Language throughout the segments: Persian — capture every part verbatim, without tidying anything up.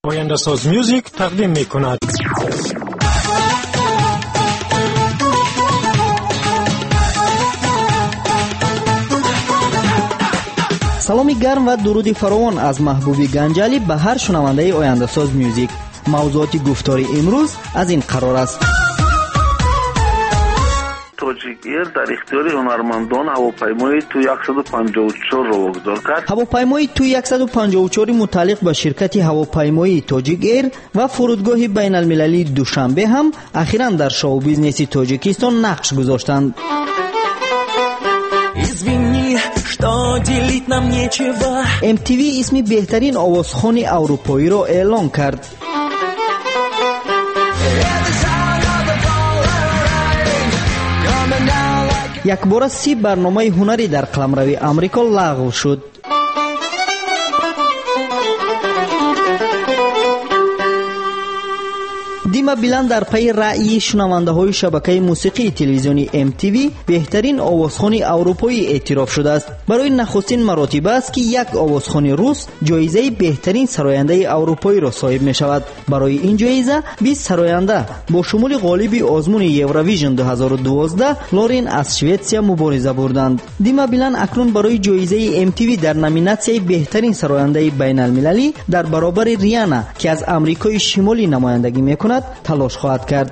Oyandasaz Music taqdim میکند. саломи гарм ва дуруди фаровон аз маҳбуби ганҷалӣ ба ҳар шунавандаи Oyandasaz Music. мавзуоти гуфтори имрӯз аз ин қарор аст. Тоҷикер дар ихтиёри ҳунармандон ҳавопаймои Ту яксаду панҷоҳу чор ро вогузор кард. ҳавопаймои Ту яксаду панҷоҳу чор мутааллиқ ба ширкати ҳавопаймоии Тоҷик Эйр ва фурудгоҳи байналмилалии Душанбе ҳам ахиран дар шоу-бизнеси Тоҷикистон нақш гузоштанд. эм ти ви исми беҳтарин овозхони аврупоиро эълон кард. якбора си барномаи ҳунарӣ дар қаламрави амрико лағв шуд. дима билан дар пайи раъйи шунавандаҳои шабакаи мусиқии телевизиони эм ти ви беҳтарин овозхони аврупоӣ эътироф шудааст. барои нахустин маротиба аст ки як овозхони рус ҷоизаи беҳтарин сарояндаи аврупоиро соҳиб мешавад. барои ин ҷоиза бист сароянда бо шумули ғолиби озмуни Евровижн ду ҳазору дувоздаҳ Лорен аз Шветсия мубориза бурданд. дима билан акнун барои ҷоизаи эм ти ви дар номинатсияи беҳтарин сарояндаи байналмилалӣ дар баробари Риана ки аз Амрикои Шимолӣ намояндагӣ мекунад талош хоҳад кард.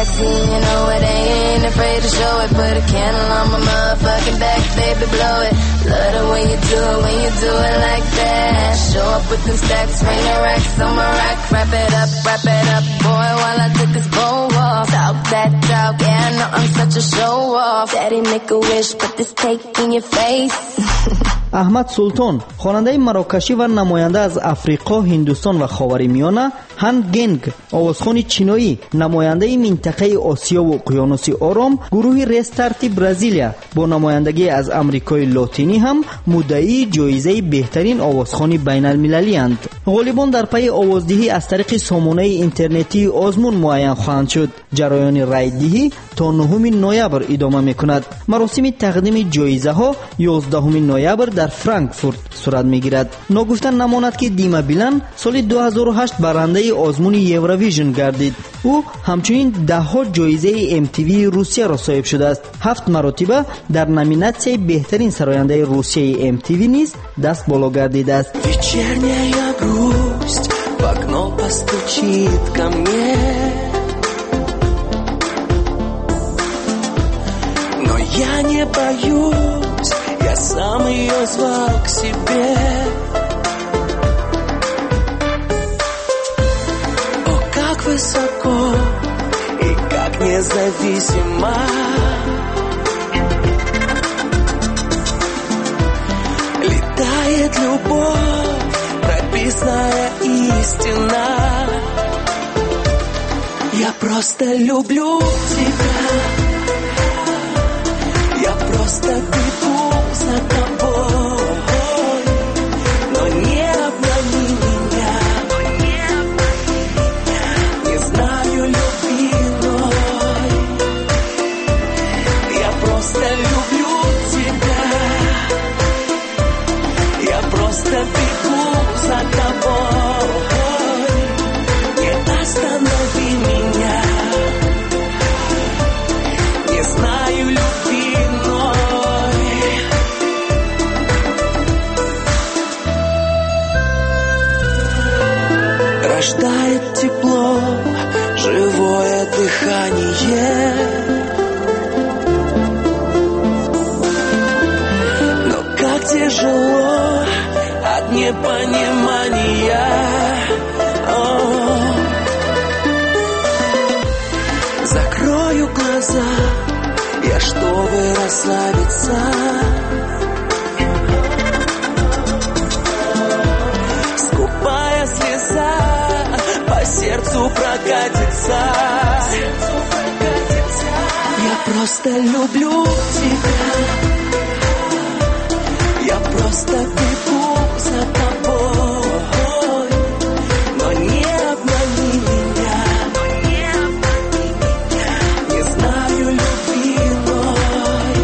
аҳмад Султон, хонандаи марокашӣ ва намоянда аз Африқо, Ҳиндустон ва Ховаримиёна, Хан Генг, овозхони чиноӣ, намояндаи минтақаи Осиёву Уқёнуси Ором, гурӯҳи Рестарти Бразилия бо намояндагӣ аз Амрикои Лотинӣ ҳам муддаии ҷоизаи беҳтарин овозхони байналмилалианд. ғолибон дар пайи овоздиҳӣ аз тариқи сомонаи интернетии озмун муайян хоҳанд шуд. ҷараёни райддиҳӣ то нӯҳуми ноябр идома мекунад. маросими тақдими ҷоизаҳо ёздаҳуми ноябр дар Франкфурт сурат мегирад. ногуфта намонад ки Дима Билан соли ду ҳазору ҳашт баррандаи озмуни Евровижн гардид. ӯ ҳамчунин даҳҳо ҷоизаи эм ти ви Русияро соҳиб шудааст. ҳафт маротиба дар номинатсияи беҳтарин сарояндаи Русияи эм ти ви низ даст боло гардидааст. Вечерняя грусть в окно постучит ко мне, но я не боюсь, я сам ее звал к себе. О, как высоко и как независимо летает любовь, прописная истина. Я просто люблю тебя, я просто бегу за тобой, но не обмани меня, не знаю любви иной. Я просто люблю тебя, я просто бегу за тобой, не останови меня, не знаю любви иной. Рождает тепло, живое дыхание, но как тяжело от непонимания. О, закрою глаза я, чтобы расслабиться, скупая слеза по сердцу прокатится. Я просто люблю тебя, я просто бегу за тобой, но не обмани меня, не знаю любви иной.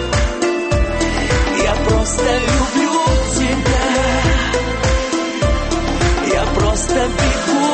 Я просто люблю тебя, я просто бегу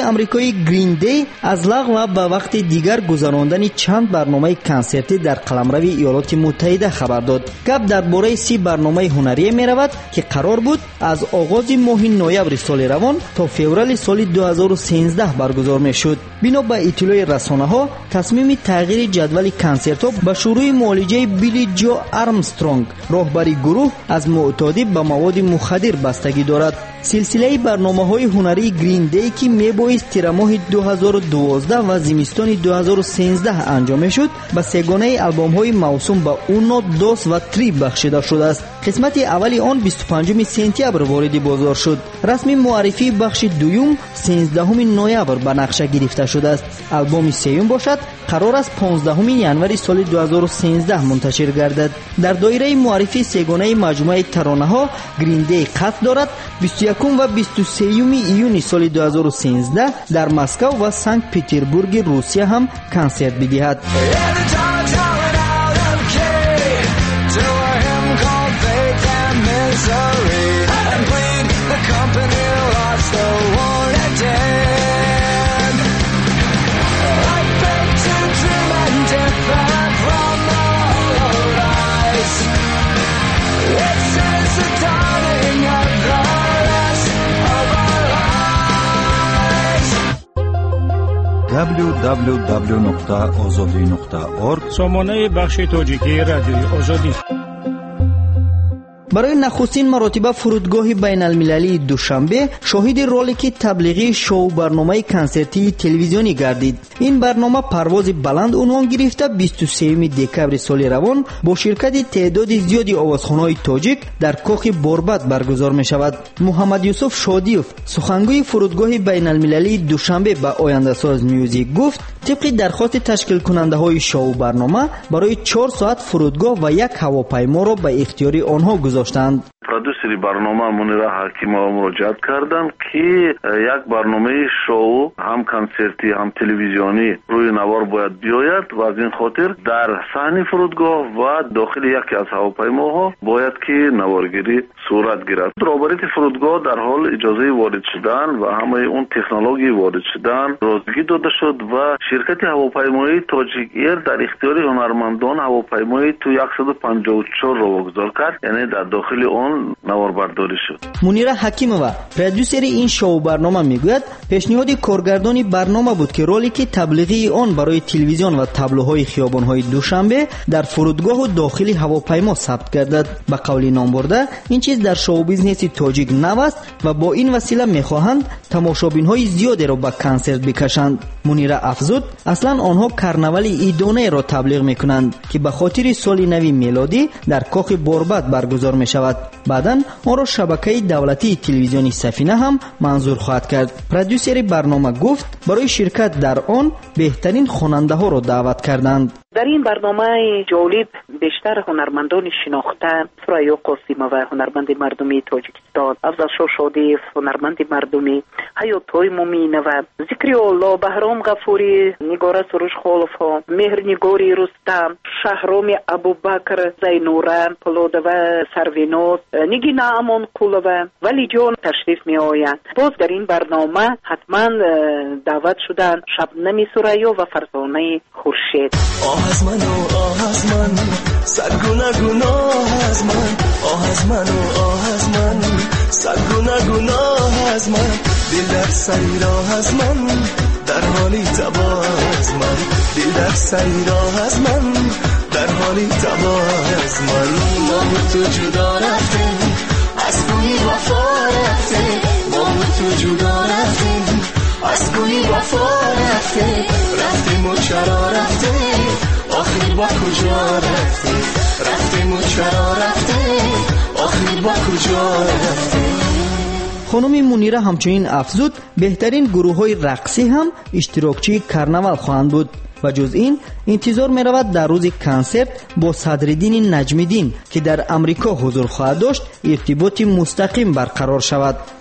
آمریکایی گرین دی از لغو به وقت دیگر گذراندن چند برنامه کنسرتی در قلمرو ایالات متحده خبر داد. گپ درباره سی برنامه هنری می رود که قرار بود از آغاز ماه نوامبر سال روان تا فوریه سال دو هزار و سیزده برگزار می شد. بنا به اطلاع رسانه ها تصمیم تغییر جدول کنسرت ها به شروع معالجه بیلی جو آرمسترونگ راهبر گروه از معتادی به مواد مخدر بستگی دارد. سلسله برنامه‌های هنری گرین دی که میبایست تیر ماه دو هزار و دوازده و زمستان دو هزار و سیزده انجام شد به سگانه آلبوم‌های موسوم به اونو، دوس و تری بخشیده شده است. قسمت اولی آن بیست و پنجم سپتامبر وارد بازار شد. رسمی معرفی بخش دوم سیزدهم نوامبر به نقشه گرفته شده است. آلبوم سوم باشد قرار است پانزدهم ژانویه سال دو هزار و سیزده منتشر گردد. در دایره معرفی سگانه مجموعه ترانه‌ها گرین دی قصد دارد بیست و یکم و بیست و سوم ایون سال دو هزار و سیزده در مسکو و سنت پترزبورگ روسیه هم کنسرت بدهد. دبلیو دبلیو دبلیو نقطه آزادی نقطه اورگ سامانه بخش تاجیکی رادیوی آزادی. برای نخستین مرتبه فرودگاه بین المللی دوشنبه شاهد رولک تبلیغی شو برنامه کنسرتی تلویزیونی گردید. این برنامه پرواز بلند عنوان گرفته بیست و سوم دکمبر سال روان با شرکت تعداد زیادی آوازخوان‌های تاجیک در کاخ بوربت برگزار می شود. محمد یوسف شادیوف سخنگوی فرودگاه بین المللی دوشنبه به آینده ساز میوزیک گفت طبق درخواست تشکیل کننده های شو برنامه برای چهار ساعت فرودگاه و یک هواپیما را به اختیار آنها گذاشتند. پرودوسری برنامه منیره حکیمова مراجعت کردند که یک برنامه شو هم کنسرتی هم تلویزیونی روی نوار باید بیاید و از این خاطر در صحنه فرودگاه و داخل یکی از هواپیماها باید که نوارگیری صورت گیرد. رابطه فرودگاه در حال اجازه وارد شدن و همه اون تکنولوژی وارد شدن رازگی داده شد و شرکت هواپیمایی تاجیک ایر در اختیار هنرمندان هواپیمایی تو صد و پنجاه و چهار را واگذار کرد، یعنی در داخل آن نواربرداری شد. منیره حکیمова پرودوسر این شو برنامه میگوید پیشنهاد کارگردانی برنامه بود که رولیک تبلیغی آن برای تلویزیون و تابلوهای خیابان‌های دوشنبه در فرودگاه و داخل هواپیما ثبت گردد. به قول نامبرده این چیز در شو بیزنس تاجیک نو است و با این وسیله میخواهند تماشابین‌های زیادی را به کنسرت بکشند. منیره افزود اصلا آنها کرنول ایدانه را تبلیغ میکنند که به خاطر سال نو میلادی در کاخ بوربت برگزار می شود. بعداً آن را شبکه دولتی تلویزیونی سفینه هم منظور خواهد کرد. پرودوسر برنامه گفت برای شرکت در آن بهترین خواننده ها را دعوت کردند. در این برنامه جالب بیشتر هنرمندان شناخته ثریا قاسمova هنرمند مردمی تاجیکستان، افضل شاه شادیف هنرمند مردمی، حیات مومینova، ذکری الله، بهرام غفوری، نگاره سروشخالوفها، مهرنگاری رستم، شهرام ابوبکر، زینوره پولادova، سرویناز، نگینا امانقولova، ولی جان تشریف می آیند. باز در این برنامه حتما دعوت شدند شبنم ثریا و فرزانه خورشید. آه از من و آه از من سرگونه گناه از من، آه از من و آه از من سرگونه گناه از من، دل در سری راه از من در حالی تباه از من، دل در سری راه از من در حالی تباه از من. ما تو جدا رفتیم از کوی وفا رفتیم، ما تو جدا رفتیم از کوی وفا رفتیم، رفتیم و چرا رفتیم آخر با کجا رفتیم، رفتیم و چرا رفتیم آخر با کجا رفتیم. خانم منیره همچنین افزود بهترین گروه های رقصی هم اشتراکچی کرنول خواهند بود و جز این انتظار می رود در روز کنسرت با صدرالدین نجمیدین که در امریکا حضور خواهد داشت ارتباطی مستقیم برقرار شود.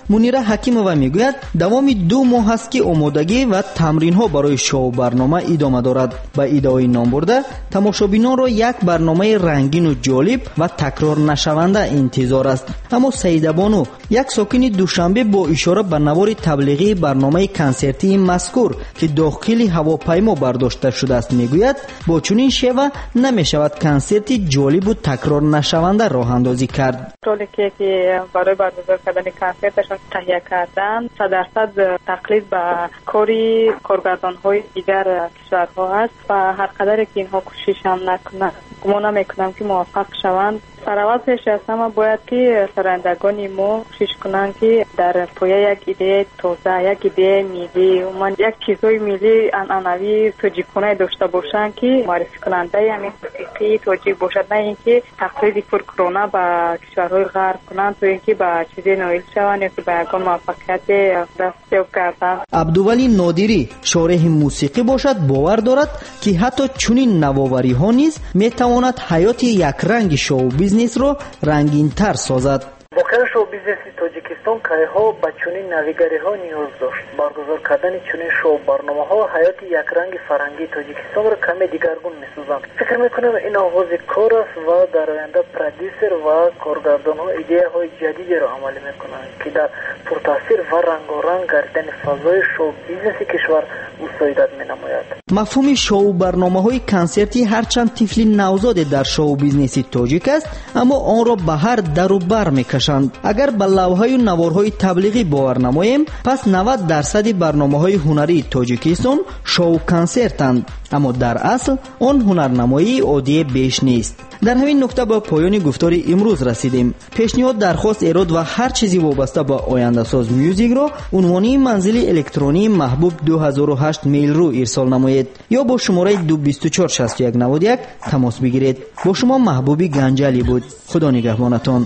мунира ҳакимова мегӯяд давоми ду моҳ аст ки омодагӣ ва тамринҳо барои шоу барнома идома дорад. ба иддаои ном бурда тамошобинонро як барномаи рангину ҷолиб ва такрорнашаванда интизор аст. аммо саидабону, як сокини душанбе, бо ишора ба навори таблиғии барномаи консертии мазкур ки дохили ҳавопаймо бардошта шудааст мегӯяд, бо чунин шева намешавад консерти ҷолибу такрорнашаванда роҳандозӣ кард. ролике ки барои баргузор кардани консерташон таҳия карданд сад дарсад тақлид ба кори коргардонҳои дигар кишварҳо аст ва ҳар қадаре ки инҳо кӯшишам накунанд, гумон намекунам ки муваффақ шаванд. сараввал пеш аз ҳама бояд ки сарандагони мо кӯшиш кунанд ки дар поя як идеяи тоза, як идеяи миллӣ, умуман як чизҳои миллии анъанавии тоҷикона дошта бошанд ки муаррификунандаи ҳамин мусиқии тоҷик бошад, на ин ки тақлиди фуркурона ба кишварҳои ғарб кунанд то ин ки ба чизе ноил шаванд ё ки ба ягон муваффақияте дастёб гарданд. Абдували Нодирӣ, шореҳи мусиқӣ бошад, бовар дорад ки ҳатто чунин навовариҳо низ метавонад ҳаёти якранги шоу-бизнесро рангинтар созад. воқеан шоу-бизнеси тоҷикистон кайҳо ба чунин навигариҳо ниёз дошт. баргузор кардани чунин шоу-барномаҳо ҳаёти якранги фарҳангии тоҷикистонро каме дигаргун месозанд. фикр мекунам ин оғози кор аст ва дар оянда продюсер ва коргардонҳо идеяҳои ҷадидеро амалӣ мекунанд ки дар пуртаъсир ва рангоранг гардидани фазои шоу-бизнеси кишвар мусоидат менамояд. мафҳуми шоу-барномаҳои консертӣ ҳарчанд тифли навзоде дар шоу-бизнеси тоҷик аст, аммо онро ба ҳар дару бар мекашанд. агар ба лавҳаю наворҳои таблиғӣ бовар намоем, пас навад дарсади барномаҳои ҳунарии тоҷикистон шоу-консертанд, аммо дар асл он ҳунарнамоии оддие беш нест. дар ҳамин нуқта ба поёни гуфтори имрӯз расидем. пешниҳод, дархост, эрод ва ҳар чизи вобаста ба ояндасоз мюзикро унвони манзили электронии маҳбуб ду ҳазору ҳашт мейлрӯ ирсол намоед ё бо шумораи ду бисту чор шасту як навод як тамос бигиред. бо шумо маҳбуби ганҷалӣ буд. худо нигаҳбонатон.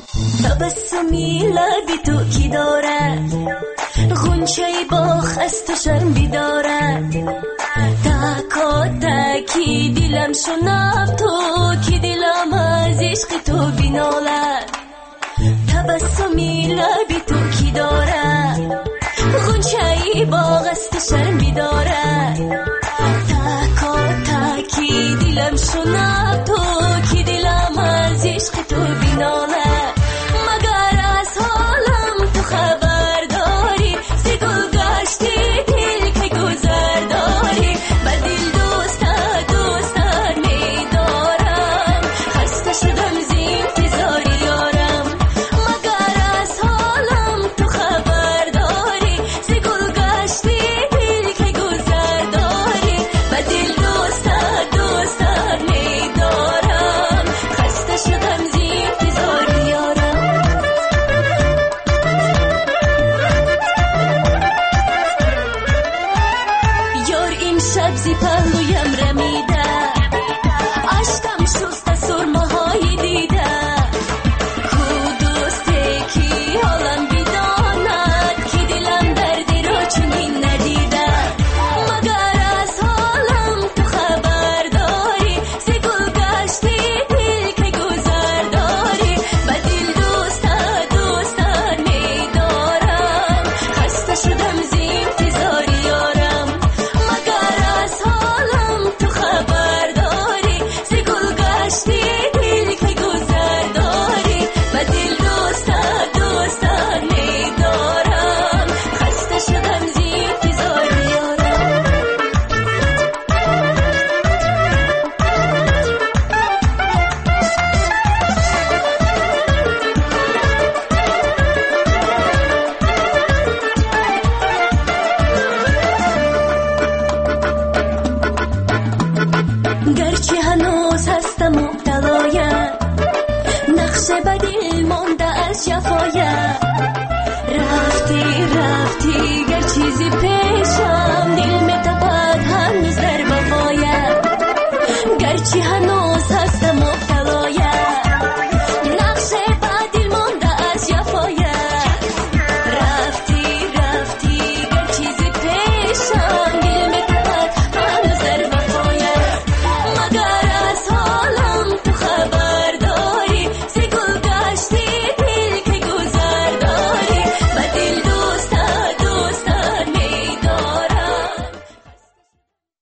تبسمی لبی تو کی دارد غنچه باغ از تو شرمی دارد تکا تکی دلم شنف تو کی دلم از عشق تو بینالد تبسمی لبی تو کی دارد غنچه باغ از تو شرمی دارد تکا تکی دلم شنف تو کی دلم از عشق تو بینالد مگر از حالم تو خبر داری سی گل گشتی دل که گذر داری با دل دوستت دوستت میدارم خسته شدم ز انتظار یارم مگر از حالم تو خبر داری سی گل گشتی دل که گذر داری با دل دوستت دوستت میدارم خسته شدم ز انتظار یارم. یار این شب زی پهلویم رمی